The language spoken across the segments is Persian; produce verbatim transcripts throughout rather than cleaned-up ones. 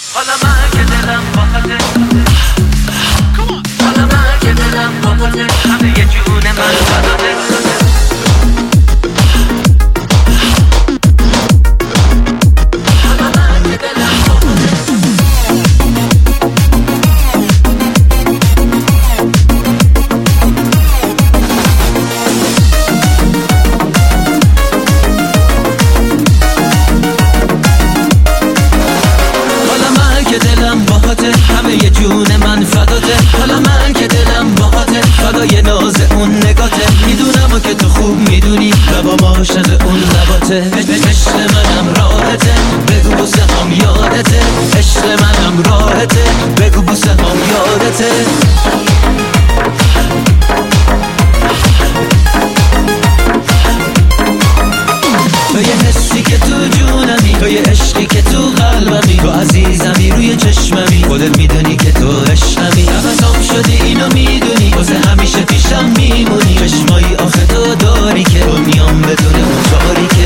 حالا من که دلم باهاته، حالا من که دلم باهاته، همه یه جون من فداته. همه یه جون من فداته، حالا من که دلم باهاته، فدای ناز اون نگاته. میدونم که تو خوب میدونی و با ما عاشق اون لباته. عشق منم راحته، بگو بوسه هم یادته. عشق منم راحته، بگو بوسه هم یادته. تو یه حسی که تو جونمی، تو یه عشقی که تو قلبمی، تو عزیزمی روی چشممی، خودت میدونی که تو عشقمی. نفسام شدی اینو میدونی، واسه همیشه پیشم میمونی. چشمایی آخه تو داری که دنیام بدون اون تاریکه.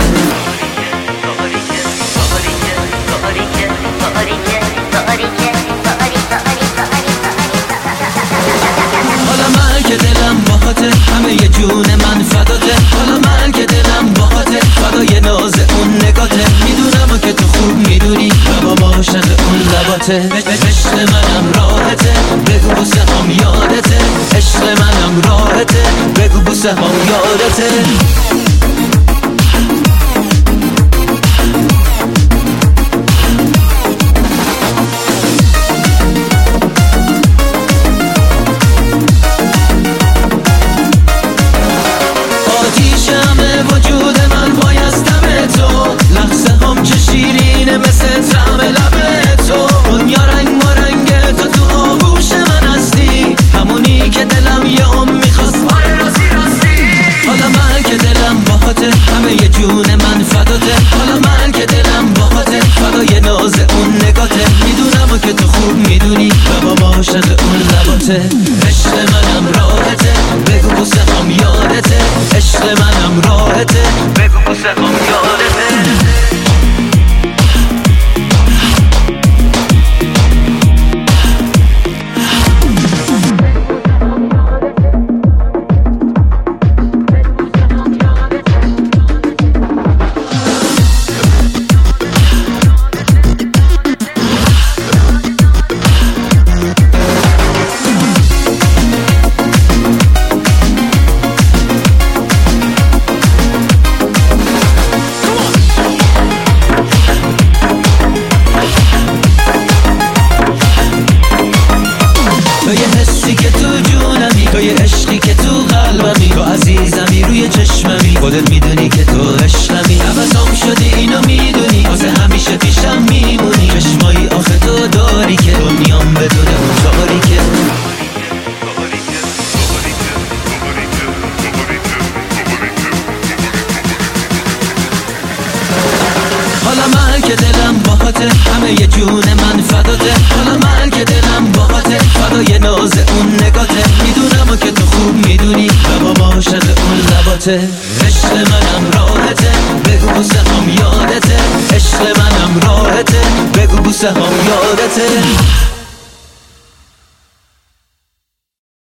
حالا من که دلم باهاته، همه یه جون من فداته. حالا من که دلم باهاته، فدای ناز اون نگاته. میدونم که تو خوب میدونی و با ما عاشق اون لباته. عشق منم راحته، بگو بوسه هم یادته. عشق منم راحته، بگو بوسه هم یادته. وجود من بایستم تو، لحظه هم چه شیرینه مثل طعم لب تو. دنیا رنگ و رنگ تو، تو آغوش من هستی، همونی که دلم یه هم میخواست. آره راستی راستی. حالا من که دلم باهاته، همه یه جون من فداته. حالا من که دلم باهاته، فدای ناز اون نگاته. میدونم که تو خوب میدونی و با ما عاشق اون لباته. عشق منم راحته، بگو بوسه هم یادته. عشق منم راحته، بگو بوسه هم یادته. که تو جونمی، تو یه عشقی که تو قلبمی، تو عزیزمی روی چشممی، خودت میدونی که تو عشقمی. نفسام شدی اینو میدونی، واسه همیشه پیشم میمونی. چشمایی آخه تو داری که دنیام بدون اون تاریکه. حالا من که دلم باهاته، همه یه جون من فداته. حالا من که دلم باهاته، فدای ناز اون نگاته. میدونم که تو خوب میدونی و با ما عاشق اون لباته. عشق منم راحته، بگو بوسه هم یادته. عشق منم راحته، بگو بوسه هم یادته.